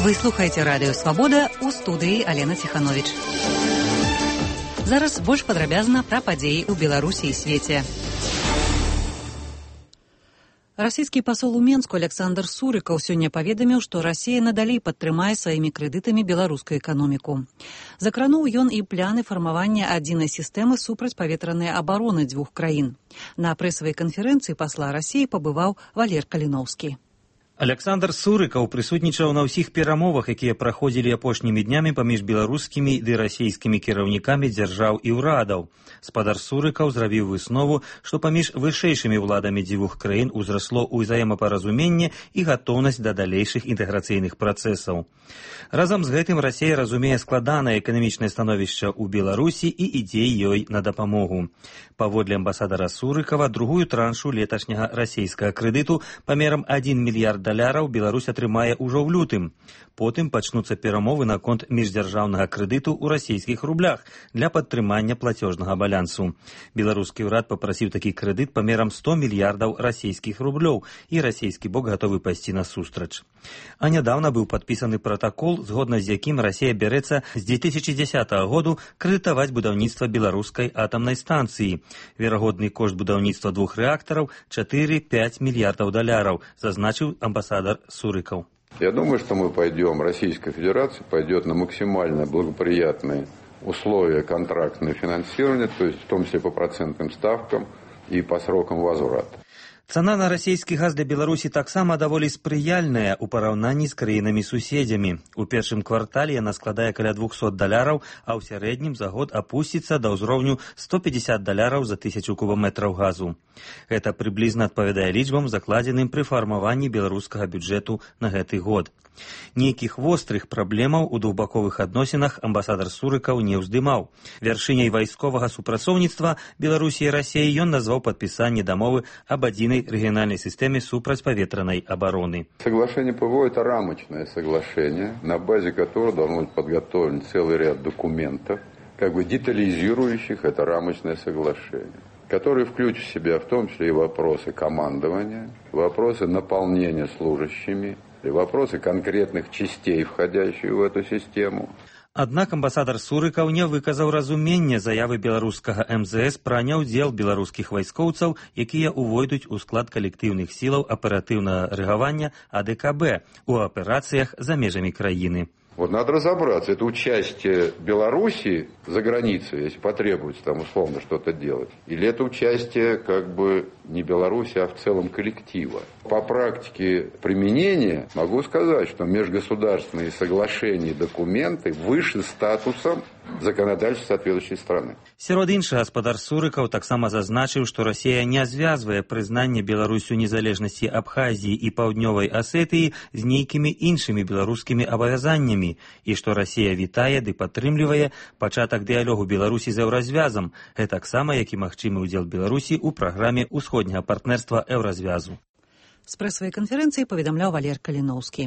Вы слухаеце радыё «Свабода», у студыі Алена Ціхановіч. Зараз больш падрабязна пра падзеі ў Беларусі і свеце. Расійскі пасол у Менску Александр Сурыкаў сёння паведаміў, што Расія надалей падтрымае сваімі крэдытамі беларускую эканоміку. Закрануў ён і пляны фармавання адзінай сістэмы супрацьпаветранай абароны дзвюх краін. На прэсавай канферэнцыі пасла Расіі пабываў Валер Каліноўскі. Александр Сурыкаў прысутнічаў на ўсіх перамовах, якія праходзілі апошнімі днямі паміж беларускімі ды расійскімі кіраўнікамі дзяржаў і ўрадаў. Спадар Сурыкаў зрабіў выснову, што паміж вышэйшымі ўладамі дзвюх краін узрасло ўзаемапаразуменне і гатоўнасць да далейшых інтэграцыйных працэсаў. Разам з гэтым Расія разумее складанае эканамічнае становішча ў Беларусі і ідзе ёй на дапамогу. Паводле амбасадара Сурыкава, другую траншу леташняга расійскага крэдыту памерам 1 мільярд даляраў Беларусь атрымае ўжо ў лютым. Потым пачнуцца перамовы наконт міждзяржаўнага крэдыту ў расійскіх рублях для падтрымання плацёжнага балансу. Беларускі ўрад папрасіў такі крэдыт памерам 100 мільярдаў расійскіх рублёў, і расійскі бок гатовы пайсці насустрач. А нядаўна быў падпісаны пратакол, згодна з якім Расія бярэцца з 2010 году крэдытаваць будаўніцтва беларускай атамнай станцыі. Верагодны кошт будаўніцтва двух рэактараў 4-5 мільярдаў даляраў, зазначыў амбасадар Сурыкаў. Я думаю, что мы пойдем, Российская Федерация пойдет на максимально благоприятные условия контрактного финансирования, то есть в том числе по процентным ставкам и по срокам возврата. Цана на расійскі газ для Беларусі таксама даволі спрыяльная ў параўнанні з краінамі-суседзямі. У першым квартале яна складае каля 200 даляраў, а ў сярэднім за год апусціцца да ўзроўню 150 даляраў за 1000 кубаметраў газу. Гэта прыблізна адпавядае лічбам, закладзеным пры фармаванні беларускага бюджэту на гэты год. Нейкіх вострых праблемаў у двухбаковых адносінах амбасадар Сурыкаў не ўздымаў. Вяршыняй вайсковага супрацоўніцтва Беларусі і Расіі ён назваў падпісанне дамовы аб адзінай рэгіянальной системе супрацьпаветранай обороны. Соглашение ПВО – это рамочное соглашение, на базе которого должен быть подготовлен целый ряд документов, как бы детализирующих это рамочное соглашение, которые включат в себя в том числе и вопросы командования, вопросы наполнения служащими, и вопросы конкретных частей, входящих в эту систему. Аднак амбасадар Сурыкаў не выказаў разумення заявы беларускага МЗС пра няўдзел беларускіх вайскоўцаў, якія ўвойдуць у склад калектыўных сілаў аператыўнага рэагавання АДКБ у аперацыях за межамі краіны. Вот надо разобраться, это участие Беларуси за границей, если потребуется там условно что-то делать, или это участие как бы не Беларуси, а в целом коллектива. По практике применения могу сказать, что межгосударственные соглашения и документы выше статусом законодательства соответствующей страны. Сярод іншага гаспадар Сурыкаў таксама зазначыў, што Расія не звязвае прызнанне Беларусю незалежнасці Абхазіі і Паўднёвай Асетыі з нейкімі іншымі беларускімі абавязаннямі, і што Расія вітае ды падтрымлівае пачатак дыялогу Беларусі з еўразвязам, гэтаксама як і магчымы ўдзел Беларусі ў праграме ўсходняга партнерства еўразвязу. З прэсавай канферэнцыі паведамляў Валер Каліноўскі.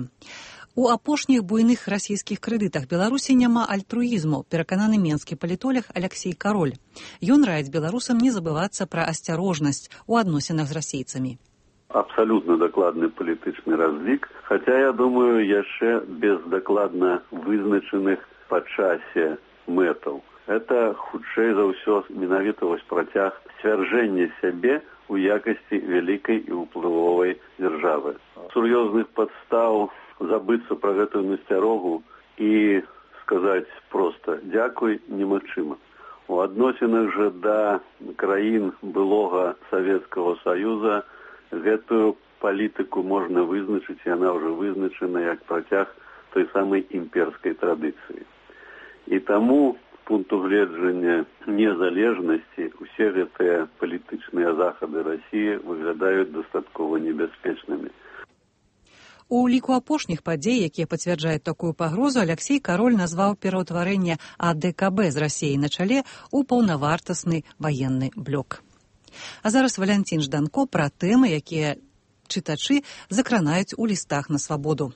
У апошніх буйных расійскіх крэдытах Беларусі няма альтруізму, перакананы менскі палітолог Алексей Кароль. Ён раіць беларусам не забывацца пра асцярожнасць у адносінах з расейцамі. Абсолютно докладный палітычны разлік, хотя, я думаю, яшчэ без докладна вызначаных па часе мэтаў. Это, хутчэй за ўсё, менавіта вось працяг сцвярджэння сябе у якасці вялікай і ўплывовай дзяржавы. Сур'ёзных падстаў забыцца пра гэтую насцярогу і сказаць проста «дзякуй» немагчыма. У адносінах жа да краін былога Савецкага Саюза гэтую палітыку можна вызначыць, яна ўжо вызначана як працяг той самай імперскай традыцыі. І таму, з пункту гледжання незалежнасці, усе гэтыя палітычныя захады Расіі выглядаюць дастаткова небяспечнымі. У ліку апошніх падзей, якія пацвярджаюць такую пагрозу, Алексей Кароль назваў пераўтварэнне АДКБ з Расіі на чале ў паўнавартасны ваенны блок. А зараз Валянцін Жданко пра тэмы, якія чытачы закранаюць у лістах на свабоду.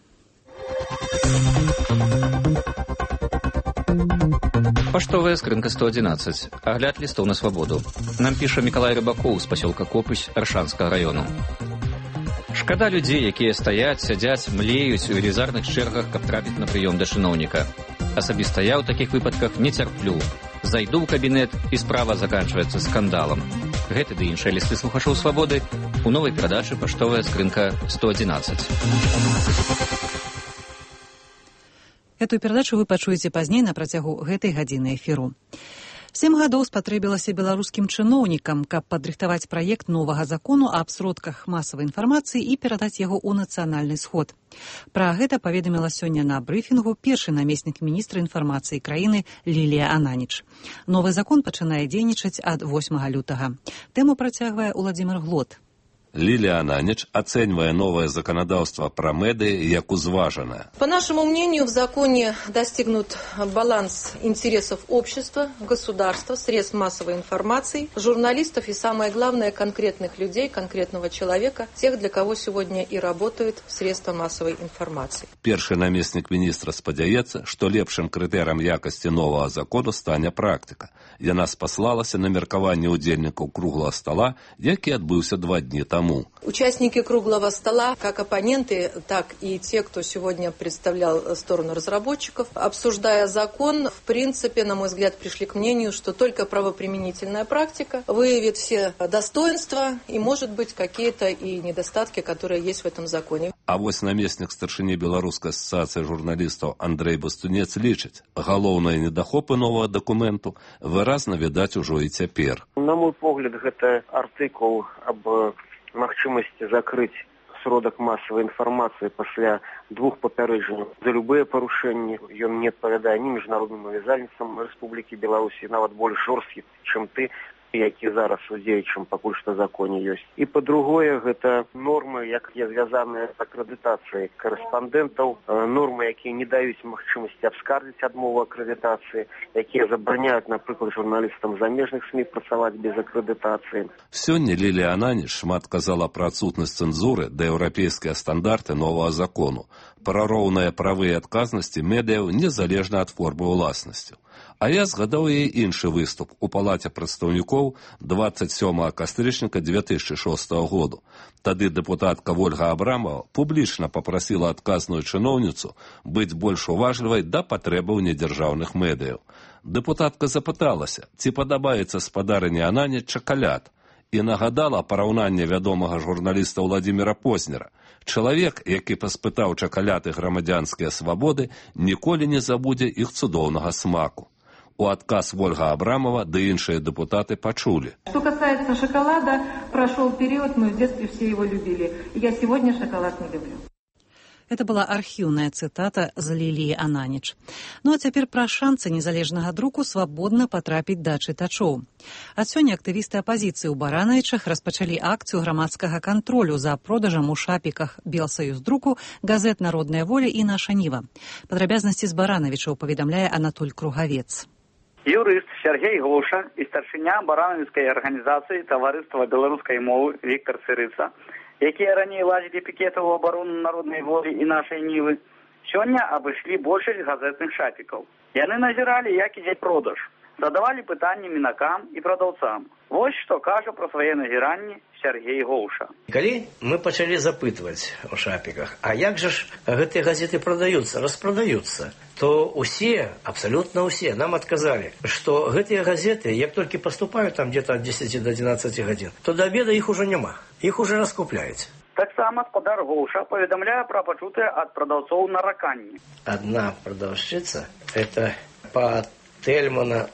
Паштовая скрынка 111. Агляд лістов на свабоду. Нам піша Мікалай Рыбакоў з пасёлка Копысь Аршанскага раёну. Шкада людзей, якія стаяць, сядзяць, млеюць у велізарных чэргах, каб трапіць на прыём да чыноўніка. Асабіста я ў такіх выпадках не цярплю. Зайду ў кабінет, і справа заканчваецца скандалам. Гэты ды іншыя лісты слухачоў «Свабоды» у новай перадачы «Паштовая скрынка 111». Эту перадачу вы пачуеце пазней на працягу гэтай гадзіны эфіру. 7 гадоў спатрэбілася беларускім чыноўнікам, каб падрыхтаваць праект новага закону аб сродках масавай інфармацыі і перадаць яго ў нацыянальны сход. Пра гэта паведаміла сёння на брыфінгу першы намеснік міністра інфармацыі краіны Лілія Ананіч. Новы закон пачынае дзейнічаць ад 8 лютага. Тэму працягвае Уладзімир Глот. Лилия Ананич оценивая новое законодательство про медиа как узваженное. По нашему мнению, в законе достигнут баланс интересов общества, государства, средств массовой информации, журналистов и, самое главное, конкретных людей, конкретного человека, тех, для кого сегодня и работают средства массовой информации. Перший наместник министра спадзяецца, что лепшим критерием якости нового закона станет практика. Яна спаслалася на меркаванне удзельнікаў круглого стола, які адбыўся 2 дні тому. Участники круглого стола, как оппоненты, так и те, кто сегодня представлял сторону разработчиков, обсуждая закон, в принципе, на мой взгляд, пришли к мнению, что только правоприменительная практика выявит все достоинства и, может быть, какие-то и недостатки, которые есть в этом законе. А вось намеснік старшыні Беларускай асацыяцыі журналістаў Андрей Бастунец лічыць, галоўныя недахопы новага дакументу выразна відаць ужо і цяпер. На мой погляд, гэта артыкул аб магчымасці закрыць сродак масавай інфармацыі пасля 2 папярэджанняў за любыя парушэнні. Ён не адпавядае ні міжнародным абавязальніцтвам Рэспублікі Беларусі, нават больш жорсткі, чым ты, які зараз у дзеючым пакуль што законе ёсць. І па-другое, гэта нормы, якія звязаныя з акрэдытацыяй корэспандэнтаў, нормы, якія не даюць магчымасці абскардзіць адмову акрэдытацыі, якія забараняюць, напрыклад, журналістам замежных СМІ працаваць без акрэдытацыі. Сёння Лілія Ананіч шмат казала пра адсутнасць цэнзуры да еўрапейскія стандарты новага закону, пра роўныя правы і адказнасці медыяў незалежна ад формы ўласнасці. А я згадаў яе іншы выступ у Палаце прадстаўнікоў 27 кастрычніка 2006 году. Тады дэпутатка Ольга Абрамова публічна папрасіла адказную чыноўніцу быць больш уважлівай да патрэбаў недзяржаўных медыяў. Дэпутатка запыталася, ці падабаецца спадарыне Ананіч чакаляд, і нагадала параўнанне вядомага журналіста Владзіміра Познера. Чалавек, які паспытаў чакаляд і грамадзянскія свабоды, ніколі не забудзе іх цудоўнага смаку. У адказ Ольга Абрамова да іншыя депутаты почули. Что касается шоколада, прошел период, мы в детстве все его любили. Я сегодня шоколад не люблю. Это была архіўная цытата з Ліліі Ананіч. Ну а цяпер пра шанцы незалежнага друку свабодна патрапіць да чытачоў. Ад сёння актывісты апазіцыі ў Баранавічах распачалі акцыю грамадскага кантролю за продажам у шапіках Белсаюздруку газет «Народная воля» і «Наша Ніва». Падрабязнасці з Баранавічаў паведамляе Анатоль Кругавец. Юрыст Сергей Глуша і старшыня баранавіцкай арганізацыі таварыства беларускай мовы Віктор Цырыца, якія раней ладзілі пікеты ў абарону народнай волі і нашай Нівы, сёння абышлі большасць газетных шапікаў. Яны назіралі, як ідзе продаж, задавалі пытанні мінакам і прадаўцам. Вось што кажа пра свае назіранні Сергей Глуша. Калі мы пачалі запытваць у шапіках, а як жа ж гэтыя газеты прадаюцца, распрадаюцца, то усе, абсолютно усе, нам адказалі, што гэтыя газеты, як толькі паступаюць там где-то от 10 до 11 гадзін, то до обеда іх ужо няма, іх уже раскупляюць. Таксама спадар Глуша паведамляе пра пачутыя ад прадаўцоў нараканні. Одна прадаўшчыца, это по Тельмана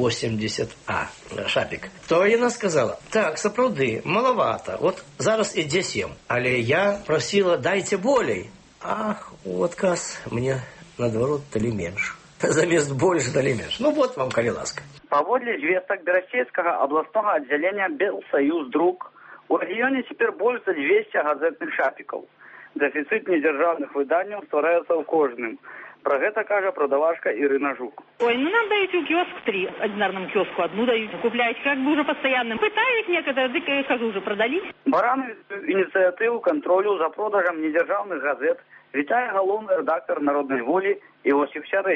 180А шапік, то яна сказала, так, сапраўды, маловато, вот зараз ідзе 7, але я просила, дайте болей. Ах, у адказ мне наадварот далі менш. Замест больш далі менш. Ну вот вам, калі ласка. Паводле звестак Берасцейскага абласнога аддзялення Белсаюздрук, у рэгіёне цяпер больш за 200 газетных шапікаў. Дэфіцыт недзяржаўных выданняў ствараецца ў кожным. Про гэта кажа продавашка Ирина Жук. Ой, ну нам даете в киоск 3, одинарному киоску одну дают, купляете как бы уже постоянным. Пытаюсь некоторые, да как уже продались. Барановицкую инициативу контролю за продажем недержавных газет вітае галоўны редактор «Народной воли» Иосиф Сярэдзіч.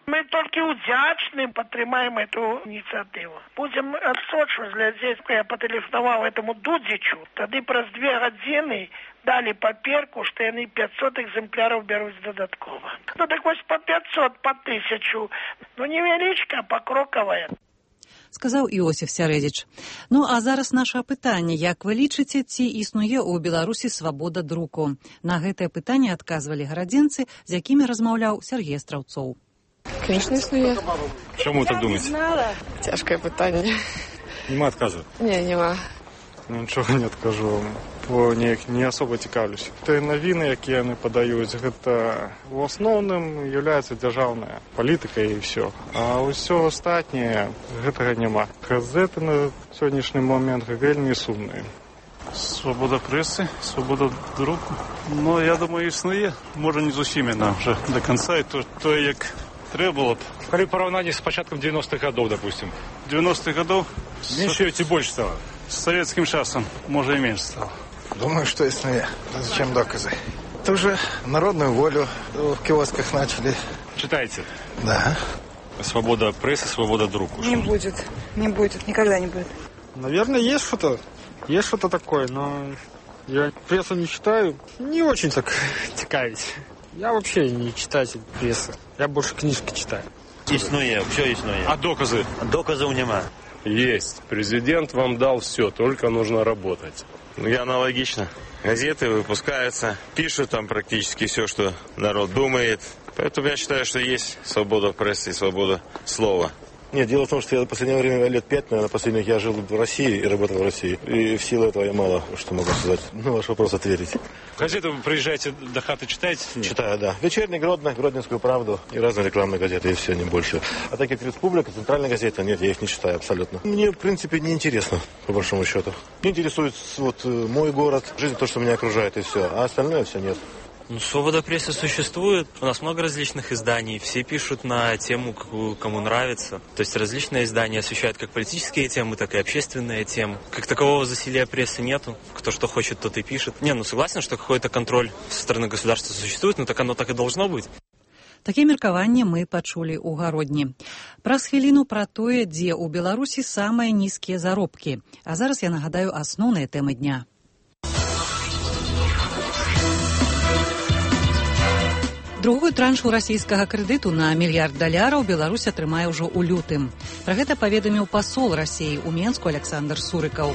Мы только удячны подтримаем эту инициативу. Будем отсочивать, здесь я потелефонував этому Дудзичу, тогда праз 2 годины дали паперку, что они 500 экземпляров берут додатково. Ну так ось по 500, по 1000. Ну невеличка, покроковая. Сказаў Іосиф Сярэдзіч. Ну, а зараз наша пытанне. Як вы лічыце, ці існуе ў Беларусі свабода друку? На гэтае пытанне адказвалі гарадзенцы, з якімі размаўляў Сергей Страўцоў. Конечно, існуе. Чому так думаете? Цяжкае пытанне. Нема адказу? Нема. Ну, нічого не адкажу. Бо не особо цікавлюсь. Те навіны, якія яны падаюць, гэта в асноўным являецца дзяржаўная палітыка і ўсё. А ўсё астатняе гэтага няма. Газеты на сённяшні момент вельмі сумныя. Свобода преси, свобода друку. Ну, я думаю, існує. Може, не з усіми нам вже до кінця. І то як треба було б. При порівнянні з початком 90-х годов, допустим. 90-х годов? Меньше ці більше стало? С советским часом, може, и меньше стало. Думаю, что иснує. Зачем доказы? Это уже народную волю в киосках начали. Читаете? Да. Свобода прессы, свобода друку. Не будет. Не будет. Никогда не будет. Наверное, есть что-то. Есть что-то такое, но я прессу не читаю. Не очень так цікавить. Я вообще не читатель прессы. Я больше книжки читаю. Існує, все існує. А доказы? Доказів нема. Есть. Президент вам дал все, только нужно работать. Ну, и аналогично. Газеты выпускаются, пишут там практически все, что народ думает. Поэтому я считаю, что есть свобода прессы и свобода слова. Нет, дело в том, что я в последнее время, лет 5, наверное, последних я жил в России и работал в России. И в силу этого я мало что могу сказать. На ваш вопрос ответить. Газеты вы приезжаете до хаты, читаете? Читаю, да. Вечерний Гродно, Гродненскую правду и разные рекламные газеты, и все, не больше. А так как Республика, центральная газета, нет, я их не читаю абсолютно. Мне, в принципе, не интересно, по большому счету. Мне интересует вот мой город, жизнь, то, что меня окружает, и все. А остальное все нет. Ну, свобода прессы существует. У нас много различных изданий. Все пишут на тему, какую кому нравится. То есть различные издания освещают как политические темы, так и общественные темы. Как такового засилия прессы нету. Кто что хочет, тот и пишет. Не, ну согласен, что какой-то контроль со стороны государства существует, но так оно так и должно быть. Такія меркаванні мы пачулі ў гародні. Праз хвіліну пра тое, дзе ў Беларусі самыя нізкія заробкі. А зараз я нагадаю асноўныя тэмы дня. Другую траншу расійскага крэдыту на $1 мільярд Беларусь атрымае ўжо ў лютым. Пра гэта паведаміў пасол Расіі ў Менску Александр Сурыкаў.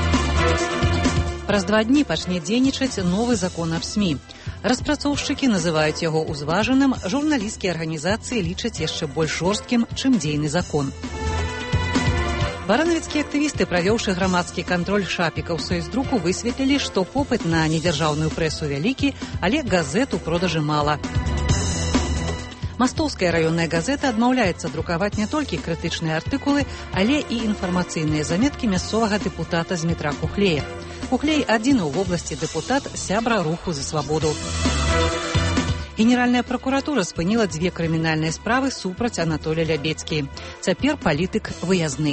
Праз 2 дні пачне дзейнічаць новы закон аб СМІ. Распрацоўшчыкі называюць яго ўзважаным, журналісцкія арганізацыі лічаць яшчэ больш жорсткім, чым дзейны закон. Баранавіцкія актывісты, правёўшы грамадскі кантроль шапікаў сойздруку, высветлілі, што попыт на недзяржаўную прэсу вялікі, але газет у продажы мала. Мастоўская раённая газета адмаўляецца друкаваць не толькі крытычныя артыкулы, але і інфармацыйныя заметкі мясцовага дэпутата Змітра Кухлея. Кухлей адзіны ў вобласці дэпутат, сябра руху за свабоду. Генеральная пракуратура спыніла 2 крымінальныя справы супраць Анатолія Лябедзькі. Цяпер палітык выязны.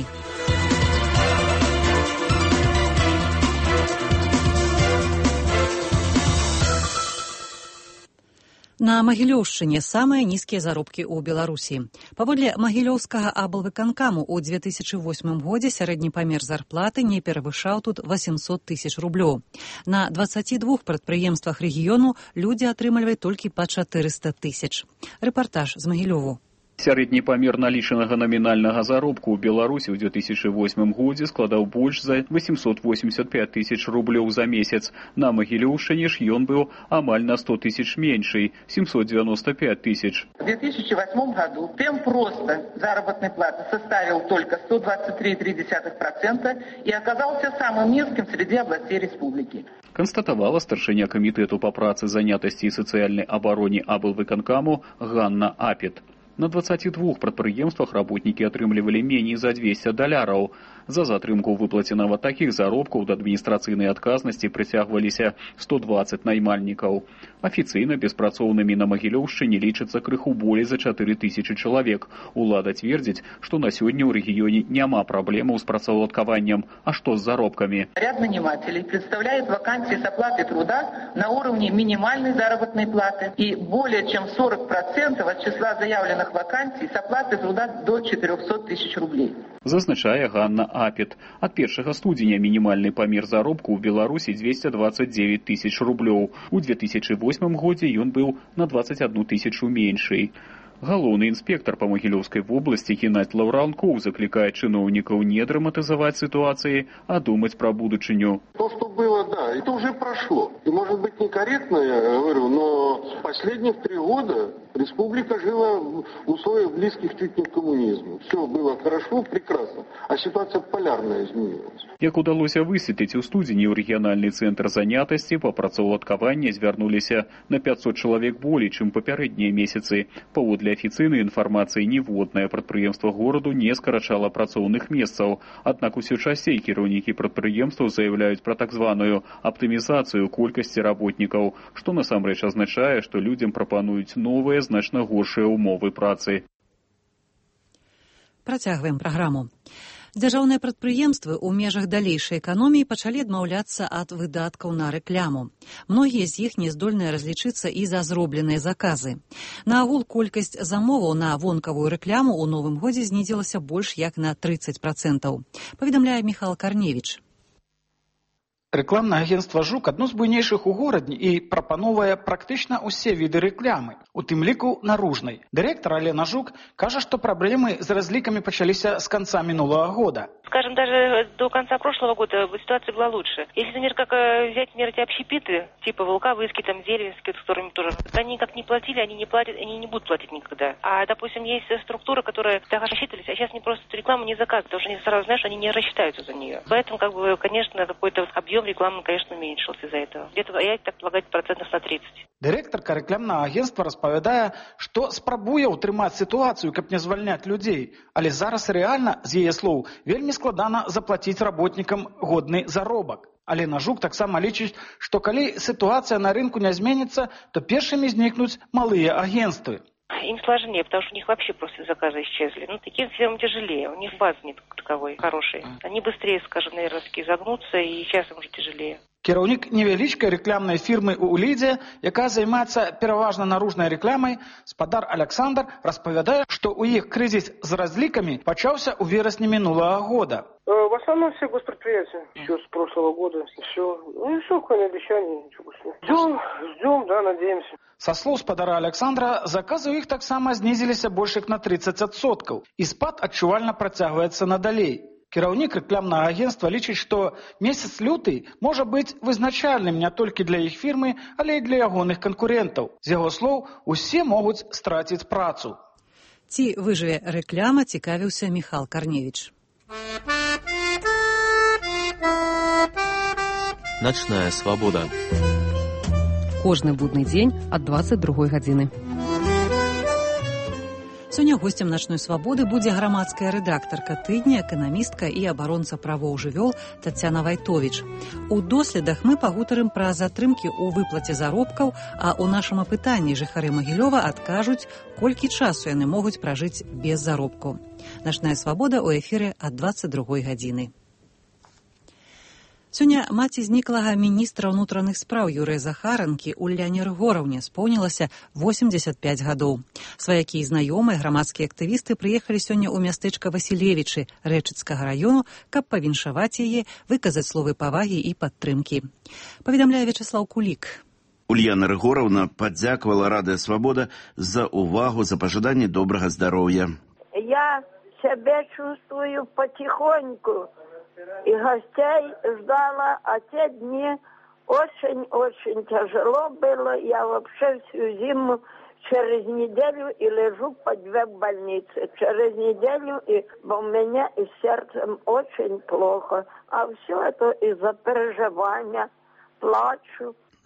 На Магілёўшчыне самыя нізкія заробкі ў Беларусі. Паводле магілёўскага аблвыканкаму ў 2008 годзе сярэдні памер зарплаты не перавышаў тут 800 000 рублёў. На 22 прадпрыемствах рэгіёну людзі атрымліваюць толькі па 400 000. Рэпартаж з Магілёву. Сярэдні памер налічанага намінальнага заробку ў Беларусі ў 2008 годзе складаў больш за 885 000 рублёў за месяц. На Магілёўшчыне ж ён быў амаль на 100 000 меньший – 795 000. В 2008 году темп роста заработной платы составил только 123,3% и оказался самым низким среди областей республики. Констатовала старшыня камітэту па працы, занятасці і сацыяльнай абароне аблвыканкаму Ганна Апет. На 22 прадпрыемствах работнікі атрымлівалі меней за $200. За затрымку ў выплаце нават такіх заробкаў да адміністрацыйнай адказнасці прыцягваліся 120 наймальнікаў. Афіцыйна беспрацоўнымі на Магілёўшчыне лічыцца крыху болей за 4000 чалавек. Улада цвердзіць, што на сёння ў рэгіёне няма праблемаў з працаўладкаваннем. А што з заробкамі? Ряд нанимателей представляет вакансии с оплатой труда на уровне минимальной заработной платы и более чем 40% от числа заявленных вакансий с оплатой труда до 400 тысяч рублей. Зазначае Ганна Апет. Ад 1 студзеня мінімальны памер заробку ў Беларусі 229 тысяч рублёў. У 2008 годзе ён быў на 21 тысячу меншый. Галоўны інспектор па Магілёўскай вобласці Геннадзь Лаўранкоў заклікае чыноўнікаў не драматызаваць сітуацыі, а думаць пра будучыню. То, что было, да, это уже прошло. И, может быть, некорректно, я говорю, но последних 3 года республика жила в условиях близких чуть не к коммунизму. Все было хорошо, прекрасно, а ситуация полярная изменилась. Як удалося высветліць, у студзені ў рэгіянальны цэнтр занятасці па працаўладкаванні звярнуліся на 500 чалавек болей, чым папярэднія месяцы. Паводле афіцыйнай інфармацыі, ніводнае прадпрыемства гораду не скарачала працоўных месцаў. Аднак усё часцей кіраўнікі прадпрыемстваў заяўляюць пра так званую аптымізацыю колькасці работнікаў, што насамрэч азначае, што людзям прапануюць новыя, значна горшыя ўмовы працы. Працягваем праграму. Дзяржаўныя прадпрыемствы ў межах далейшай эканоміі пачалі адмаўляцца ад выдаткаў на рэкламу. Многія з іх не здольныя разлічыцца і за зробленыя заказы. Наагул колькасць замоваў на вонкавую рэкламу ў новым годзе знізілася больш як на 30%. Паведамляе Міхал Карневіч. Рэкламнае агентства «Жук» адно з буйнейшых у горадзе і прапановвае практычна ўсе віды рэкламы, у тым ліку наружнай. Дырэктар Алена Жук кажа, што праблемы з разлікамі пачаліся з конца минулого года. Скажем, даже до конца прошлого года ситуация была лучше. Если, например, как взять, например, эти общепиты, типа Волковысский, там, Деревенский, с которыми тоже, они как не платили, они не платят, они не будут платить никогда. А, допустим, есть структура, которая так рассчитывались, а сейчас они просто эту рекламу не заказывают, потому что они сразу знают, что они не рассчитаются за нее. Поэтому, как бы, конечно, какой-то объем рекламы, конечно, уменьшился из-за этого. Где-то, я так полагаю, процентов на 30. Дырэктарка рэкламнага агентства распавядае, што спрабуе ўтрымаць сітуацыю, каб не звальняць людзей, але зараз рэальна, з яе слоў, вельмі складана заплаціць работнікам годны заробак. Алена Жук таксама лічыць, што калі сітуацыя на рынку не зменіцца, то першымі знікнуць малыя агентствы. Им сложнее, потому что у них вообще просто заказы исчезли. Ну, таким всем тяжелее, у них базы нет таковой хорошей. Они быстрее, скажем, наверное, загнутся, и сейчас им уже тяжелее. Кіраўнік невялічкай рэкламнай фірмы ў Лідзе, якая займаецца пераважна наружнай рэкламай, спадар Александр распавядае, што ў іх крызіс з разлікамі пачаўся ў верасні минулого года. В основном все госпредприятия. Еще с прошлого года. Все. Ну и все, кроме обещаний, ничего больше. Ждем, да, надеемся. Са слоў спадара Александра, заказы ў іх таксама знізіліся больш як на 30%, і спад адчувальна працягваецца надалей. Кіраўнік рэкламнага агентства лічыць, што месяц люты можа быць вызначальным не толькі для іх фірмы, але і для ягоных канкурентаў. З яго слоў, усе могуць страціць працу. Ці выжыве рэкляма, цікавіўся Міхал Карневіч. Начная свабода. Кожны будны дзень ад 22 гадзіны. Сёння госцем «Начной свабоды» будзе грамадская рэдактарка тыдня, эканамістка і абаронца правоў жывёл Тацяна Вайтовіч. У доследах мы пагутарым пра затрымкі ў выплаце заробкаў, а ў нашым апытанні жыхары Магілёва адкажуць, колькі часу яны могуць пражыць без заробку. «Начная свабода» ў эфіры ад 22 гадзіны. Сёння маці зніклага міністра ўнутраных спраў Юрыя Захаранкі Уляне Рыгораўне споўнілася 85 гадоў. Сваякі і знаёмыя грамадскія актывісты прыехалі сёння ў мястэчка Васілевічы Рэчыцкага раёну, каб павіншаваць яе, выказаць словы павагі і падтрымкі. Паведамляе Вячаслаў Кулік. Ульяна Рыгораўна падзякавала Радыё Свабода за увагу, за пажаданне добрага здароўя. Я себя чувствую потихоньку. И гостей ждала, а те дни очень-очень тяжело было. Я вообще всю зиму через неделю и лежу по 2 в больнице. Через неделю и у меня и сердцем очень плохо. А все это из-за переживания. Плачу.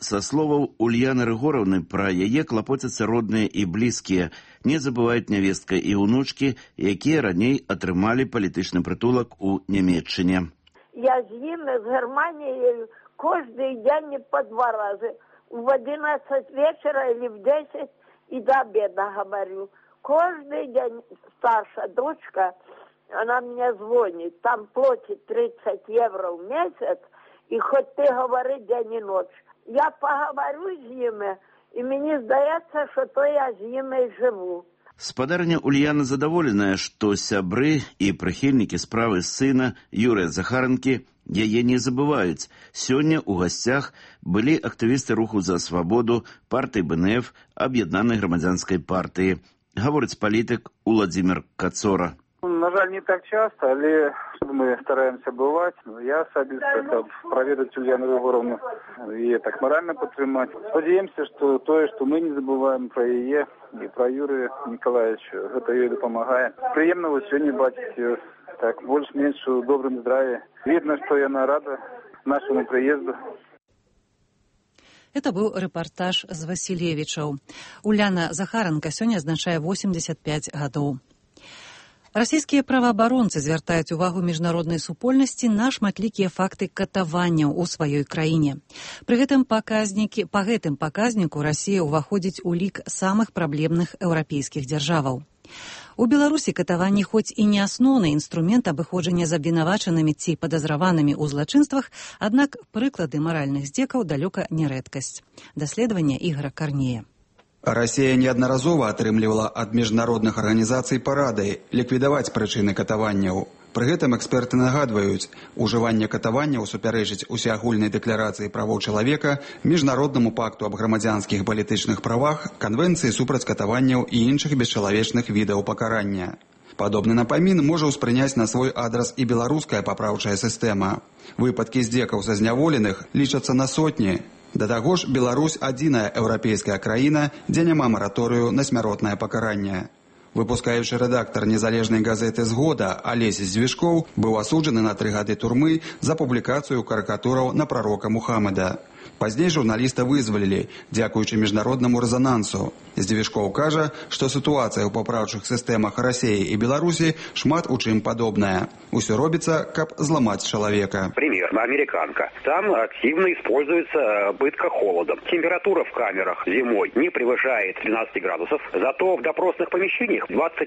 Со словаў Ульяны Рыгоровны, пра яе клапоцяцца родныя і блізкія. Не забываюць нявестка і ўнучкі, якія раней атрымалі палітычны прытулак у Нямецчыне. Я з імі, з Германією, кожен день по 2 рази. В 11 вечера или в 10 и до обеда говорю. Каждый день старшая дочка, она мне звонит, там платит 30 евро в месяц, и хоть ты говори день и ночь. Я поговорю с ними, и мне здається, что то я с ними и живу. Спадарня Ульяна задаволеная, што сябры і прыхільнікі справы сына Юрыя Захаранкі яе не забываюць. Сёння ў гасцях былі актывісты руху за свабоду, партыі БНФ, аб'яднанай грамадзянскай партыі. Гаворыць палітык Уладзімір Кацора. На жаль, не так часто, але мы стараемся бывать. Я особисто проведать Ульяну Рыгоровну и так морально подтримать. Сподеемся, что то, что мы не забываем про ее и про Юрия Николаевича, это ей помогает. Приемно вот сегодня бачить так больше-меньше в добром здравии. Видно, что она рада нашему приезду. Это быў рэпартаж з Васілевічаў. Уляна Захаранка сёння адзначае 85 гадоў. Расійскія праваабаронцы звяртаюць увагу міжнароднай супольнасці на шматлікія факты катаванняў у сваёй краіне. Па гэтым паказніку Расія ўваходзіць у лік самых праблемных еўрапейскіх дзяржаваў. У Беларусі катаванні хоць і не асноўны інструмент абыходжання з абвінавачанымі ці падазраванымі ў злачынствах, аднак прыклады маральных здзекаў далёка не рэдкасць. Даследаванне Ігора Карнея. Расія неаднаразова атрымлівала ад міжнародных арганізацый парады ліквідаваць прычыны катаванняў. Пры гэтым эксперты нагадваюць, ужыванне катаванняў супярэчыць усеагульнай дэкларацыі правоў чалавека, міжнароднаму пакту аб грамадзянскіх палітычных правах, канвенцыі супраць катаванняў і іншых бесчалавечных відаў пакарання. Падобны напамін можа ўспрыняць на свой адрас і беларуская папраўчая сістэма. Выпадкі здзекаў са зняволеных лічацца на сотні. Да таго ж, Беларусь – адзіная еўрапейская краіна, дзе няма мараторыю на смяротнае пакаранне. Выпускаючы рэдактар незалежнай газеты «Згода» Алесь Звішкоў быў асуджаны на 3 гады турмы за публікацыю карыкатураў на прарока Мухаммада. Пазней журналіста вызвалілі, дзякуючы міжнароднаму рэзанансу. Звішкоў кажа, што сітуацыя ў папраўчых сістэмах Расіі і Беларусі шмат у чым падобная. Усё робіцца, каб зламаць чалавека. Пример. Американка. Там активно используется пытка холодом. Температура в камерах зимой не превышает 13 градусов, зато в допросных помещениях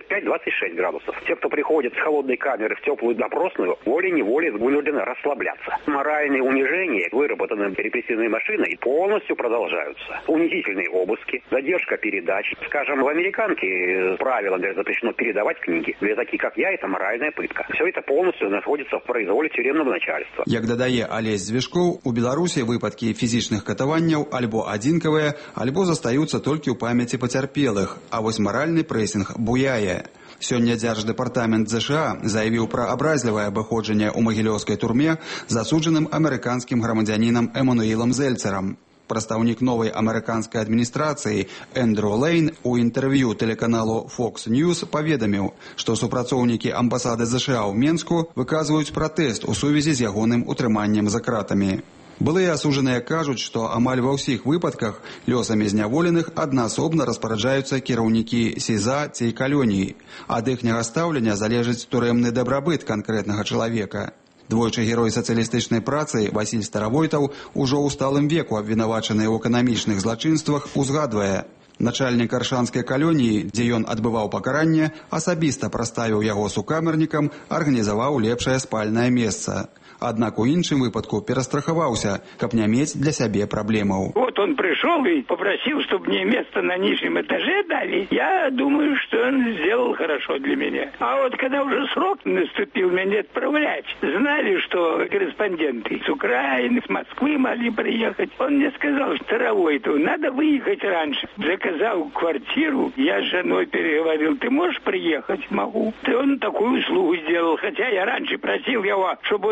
25-26 градусов. Те, кто приходит с холодной камеры в теплую допросную, волей-неволей вынуждены расслабляться. Моральные унижения, выработанные репрессивной машиной, полностью продолжаются. Унизительные обыски, задержка передач. Скажем, в американке правило, где запрещено передавать книги. Для таких, как я, это моральная пытка. Все это полностью находится в произволе тюремного начальства. Як дадае Алесь Звішкоў, у Беларусі выпадкі фізічных катаванняў альбо адзінкавыя, альбо застаюцца толькі ў памяці пацярпелых, а вось маральны прэсінг буяе. Сёння Дзярждэпартамент ЗША заявіў пра абразлівае абыходжанне ў магілёўскай турме засуджаным амерыканскім грамадзянінам Эмануілам Зельцерам. Прадстаўнік новай амерыканскай адміністрацыі Эндрю Лейн у інтэрв'ю тэлеканалу Fox News паведаміў, што супрацоўнікі амбасады ЗША ў Менску выказваюць пратэст у сувязі з ягоным утрыманнем за кратамі. Былыя асуджаныя кажуць, што амаль ва ўсіх выпадках лёсамі зняволеных аднаасобна распараджаюцца кіраўнікі СІЗА ці калоній. Ад іхняга стаўлення залежыць турэмны дабрабыт канкрэтнага чалавека. Двойчы герой сацыялістычнай працы Васіль Старавойтаў ужо ў сталым веку абвінавачаны ў эканамічных злачынствах узгадвае. Начальнік аршанскай калоніі, дзе ён адбываў пакаранне, асабіста праставіў яго сукамернікам, арганізаваў лепшае спальнае месца. Аднак у іншым выпадку перастрахаваўся, каб не мець для сябе праблемаў. Вот он пришел и попросил, чтобы мне место на нижнем этаже дали. Я думаю, что он сделал хорошо для меня. А вот когда уже срок наступил меня отправлять, знали, что корреспонденты с Украины, с Москвы могли приехать. Он мне сказал, что Старовойтову надо выехать раньше. Заказал квартиру, я с женой переговорил, ты можешь приехать? Могу. И он такую услугу сделал, хотя я раньше просил его, чтобы он мне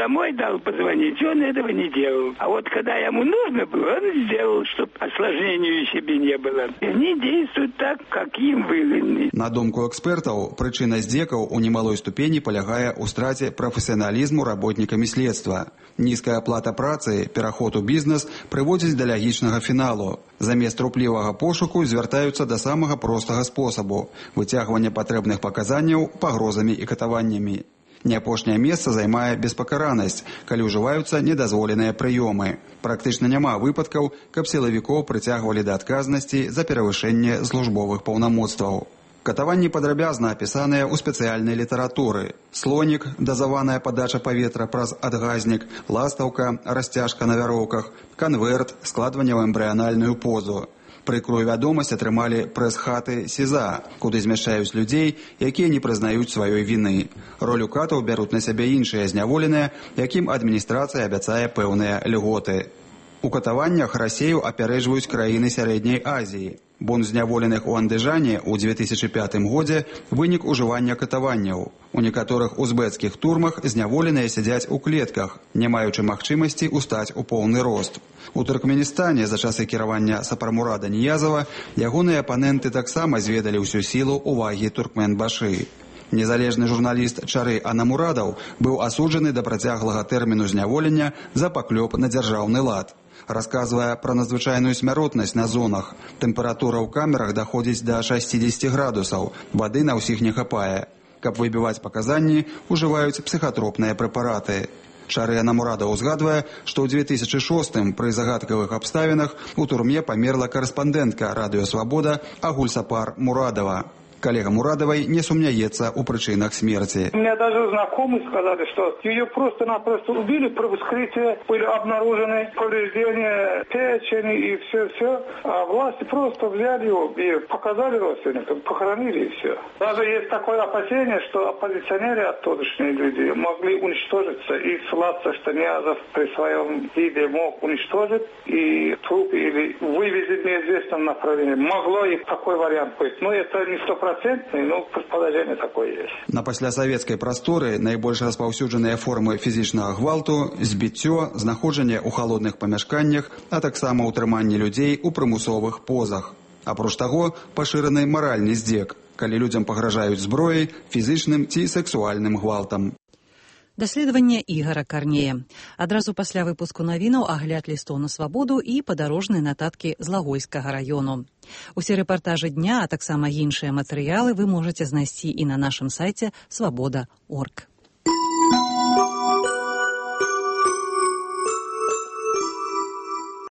домой дал позвонить, он этого не делал. А вот когда ему нужно было, он сделал, чтобы осложнений себе не было. И они действуют так, как им выгодно. На думку экспертаў, прычына здзекаў у немалой ступені палягае ў страце прафесіяналізму работнікамі следства. Нізкая аплата працы, пераход у бізнес прыводзіць да лагічнага фіналу. Замест руплівага пошуку звяртаюцца да самага простага спосабу – выцягвання патрэбных паказанняў пагрозамі і катаваннямі. Не апошняе месца займае беспакаранасць, калі ўжываюцца недазволеныя прыёмы. Практычна няма выпадкаў, каб сілавікоў прыцягвалі да адказнасці за перавышэнне службовых паўнамоцтваў. Катаванні падрабязна апісаныя ў спецыяльнай літаратуры. Слонік, дазаваная падача паветра праз адгазнік, ластаўка, расцяжка на вяроўках, канверт, складванне ў эмбрыянальную позу. Прыкрую вядомасць атрымалі прэс-хаты СІЗА, куды змяшчаюць людзей, якія не прызнаюць сваёй віны. Ролю катаў бяруць на сябе іншыя зняволеныя, якім адміністрацыя абяцае пэўныя льготы. У катаваннях Расею апярэджваюць краіны Сярэдняй Азіі. Бон зняволеных у Андыжане ў 2005 годзе вынік ужывання катаванняў. У некаторых узбецкіх турмах зняволеныя сядзяць у клетках, не маючы магчымасці устаць у поўны рост. У Туркменістане за часы кіравання Сапармурада Ниязова ягоныя апаненты таксама зведалі ўсю сілу увагі Туркменбашы. Незалежны журналіст Чары Анамурадаў быў асуджаны да працяглага тэрміну зняволення за паклёп на дзяржаўны лад. Расказвае пра надзвычайную смяротнасць на зонах. Тэмпература ў камерах даходзіць да 60 градусаў, вады на ўсіх не хапае. Каб выбіваць паказанні, ужываюць псіхатропныя прэпараты. Чары Анамурадаў узгадвае, што ў 2006-м пры загадкавых абставінах у турме памерла карэспандэнтка радыё «Свабода» Агульсапар Мурадова. Коллега Мурадовой не сумняется о причинах смерти. У меня даже знакомые сказали, что ее просто-напросто убили, при вскрытии были обнаружены повреждения печени и все. А власти просто взяли его и показали родственникам, похоронили и все. Даже есть такое опасение, что оппозиционеры, оттудошние люди, могли уничтожиться и ссылаться, что Ниязов при своем виде мог уничтожить и труп или вывезти в неизвестном направлении. Могло и такой вариант быть. Но это не 100%. Предположение такое есть. На паслясавецкай прасторы найбольш распаўсюджаныя формы фізічнага гвалту, збіццё, знаходжанне ў халодных памяшканнях, а таксама ўтрыманне людзей у прымусовых позах. Апроч таго, пашыраны маральны здзек, калі людзям пагражаюць зброяй, фізічным ці сексуальным гвалтам. Даследаванне Ігара Карнея. Адразу пасля выпуску навінаў агляд лістоў на свабоду і падарожныя нататкі з Лагойскага раёну. Усе рэпартажы дня, а таксама іншыя матэрыялы вы можаце знайсці і на нашым сайце свабода.орг.